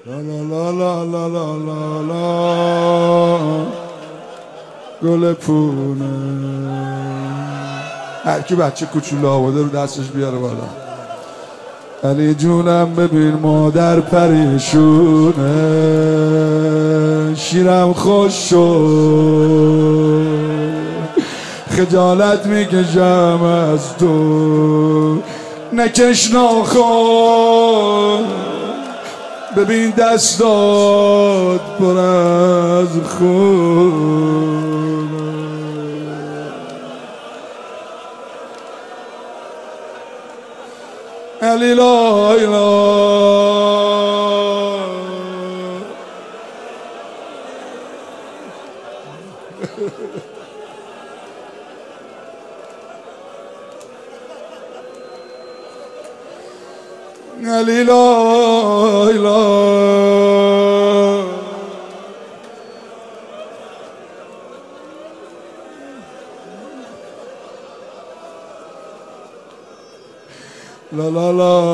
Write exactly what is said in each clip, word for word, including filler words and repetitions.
لا لا لا لا لا لا لا گل پونه. هر کی بچه کوچولو آورده رو دستش بیاره بالا. علی جونم ببین مادر پریشونه، شیرم خوش شد، خجالت میکشم از تو، نکش ناخن، ببین دستات پر از خون. علی لا علی لا لا لا لا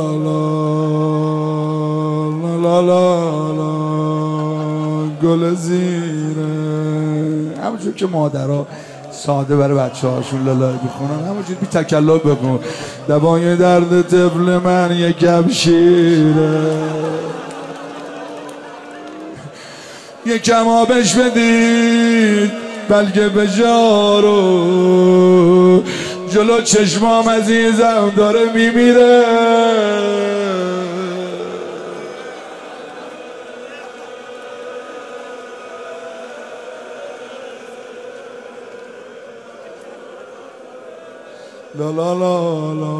لا لا لا گل زیره. همونجور که مادرها ساده برای بچه هاشون لالای بخونن، همونجور بی تکلف بخون. دوای درد طفل من یکم شیره، یکم آبش بدید بلکه بجارو، جلو چشمام عزیزم داره میمیره. لا لا لا لا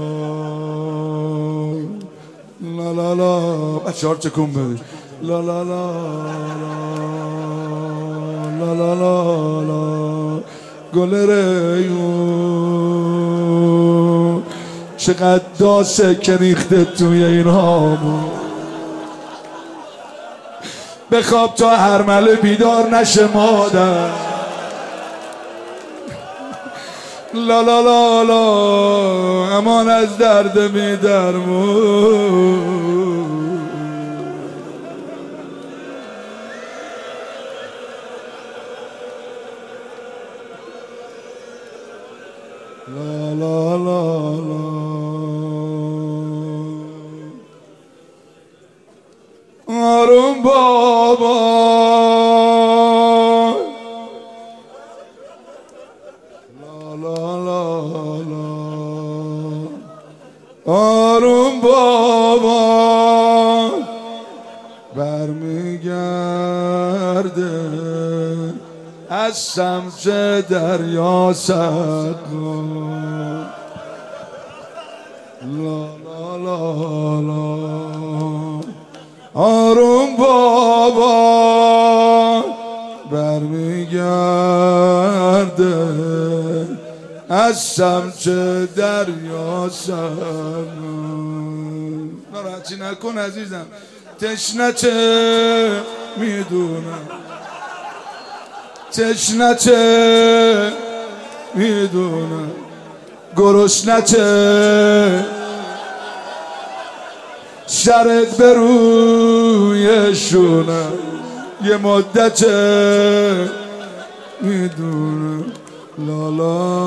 لا لا لا بچه ها رو چکون بدید. لا لا لا لا لا لا لا گل ریون، چقدر داسه که ریخته توی این هامون. بخواب تا هرمله بیدار نشه مادر. لا لا لا لا امان از درد بی درمون. لا لا لا لا آروم بابا. لا لا لا لا آروم بابا برمیگرده از سمت دریا سقم. لا لا لا لا آروم بابا برمیگرده از سمت دریا سقم. ناراحتی نکن عزیزم، تشنته میدونم، تشنته میدونم، گرسنته، سرت به روی شونم یه مدته میدونم. لالا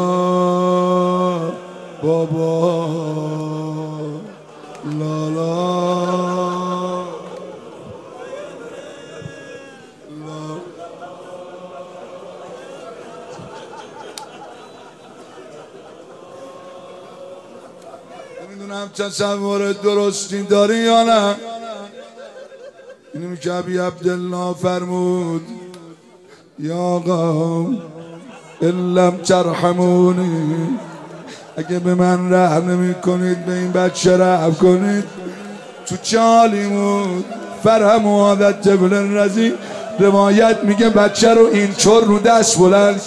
بابا لالا نمیدونم تصور درستی داری یا نه. اینو که ابی عبدالله فرمود یا آقا ان لم ترحمونی، اگه به من رحم نمی کنید به این بچه رحم کنید. تو چالیمون فرهم و عادت طفل رضی روایت میگه بچه رو این چور رو دست بلند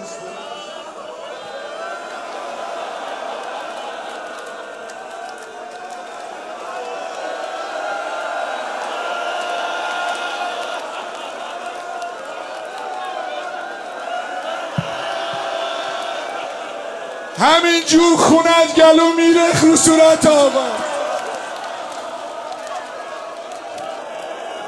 همینجور خون از گلو میره رو صورت آقا.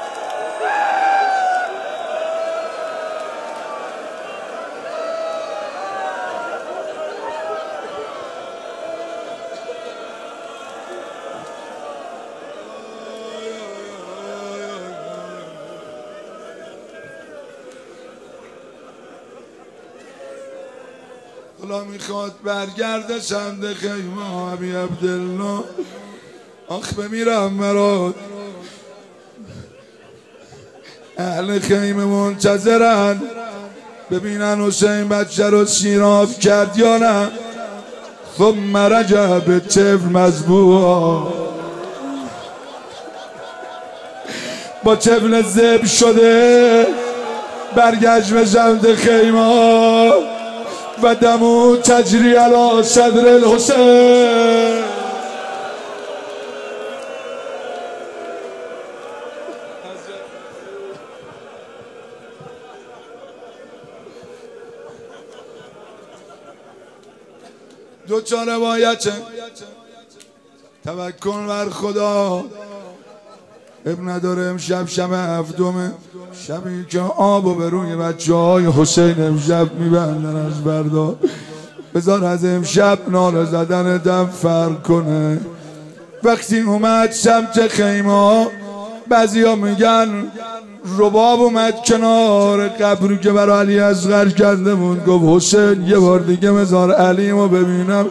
حالا میخواد برگرده سمت خیمه ابی عبدالله. آخ بمیرم مراد، اهل خیمه منتظرن ببینن حسین بچه رو سیراب کرد یا نه. ثم رجع به طفل مذبوحا، با طفل ذبح شده برگشت به سمت خیمه و دمو تجری علی صدر الحسین. دو تا روایت توکل بر خدا. اب نداره امشب شب هفتمه، شبی که آبو به روی بچه های حسین امشب میبندن از بردا. بذار از امشب ناله زدن دم فرق کنه. وقتی اومد سمت خیمه، بعضی ها میگن رباب اومد کنار قبری که برای علی اصغر کرده بود، گفت حسین یه بار دیگه بذار علیمو ببینم.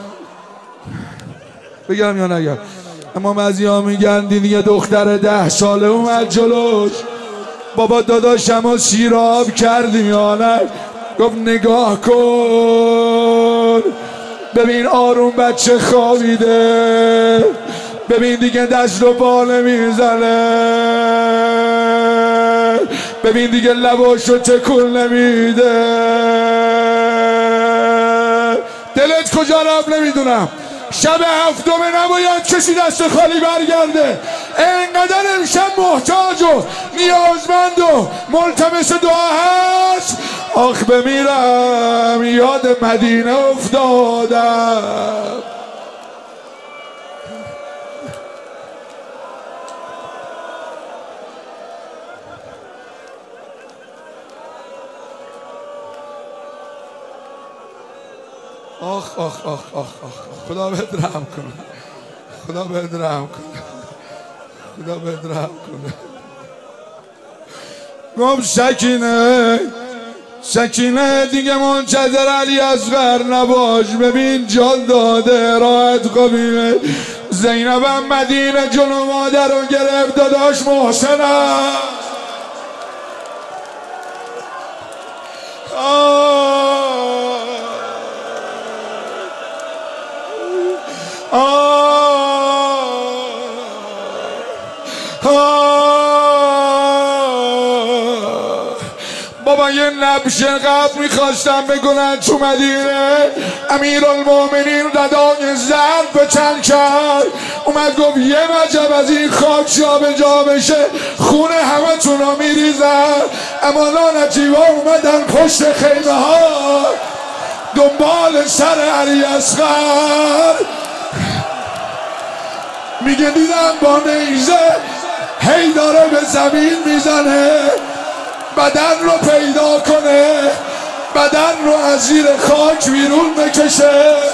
بگم یا نگم؟ اما بعضی ها میگن دیدی یه دختر ده ساله اومد جلوش، بابا داداشمو سیراب کردی یا نه؟ گفت نگاه کن ببین آروم بچه خوابیده، ببین دیگه دست و پا نمیزنه، ببین دیگه لباشو تکون نمیده. دلت کجا رفت نمیدونم. شب هفتمه نباید کسی دست خالی برگرده. اینقدر امشب محتاج و نیازمند و ملتمس دعا هست. آخ بمیرم یاد مدینه افتادم. آخ آخ آخ آخ آخ خدا بهت رحم کنه، خدا بهت رحم کنه، خدا بهت رحم کنه. گفت سکینه سکینه دیگه منتظر علی اصغر نباش، ببین جان داده راحت قبیله. زینبم مدینه جلو مادر رو گرفت، داداش محسنم بابا یه نبش قبل میخواستم بگنن تو مدینه. امیرالمومنین ردای زرد به چند کرد، اومد گفت یه وجب از این خاک جا به جا بشه خونه همه تونا میریزن. اما لعنتی ها اومدن پشت خیمه ها دنبال سر علی اصغر. میگه دیدم با نیزه هی داره به زمین میزنه، بدن رو پیدا کنه، بدن رو از زیر خاک بیرون بکشه.